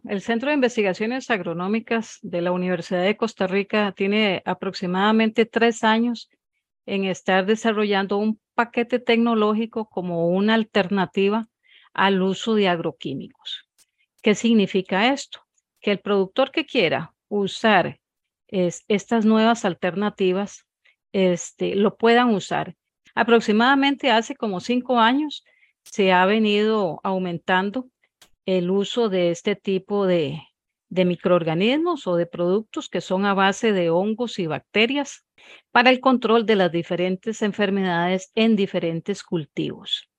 el Centro de Investigaciones Agronómicas de la Universidad de Costa Rica tiene aproximadamente 3 años en estar desarrollando un paquete tecnológico como una alternativa al uso de agroquímicos. ¿Qué significa esto? Que el productor que quiera usar estas nuevas alternativas lo puedan usar. Aproximadamente hace como 5 años se ha venido aumentando el uso de este tipo de microorganismos o de productos que son a base de hongos y bacterias para el control de las diferentes enfermedades en diferentes cultivos.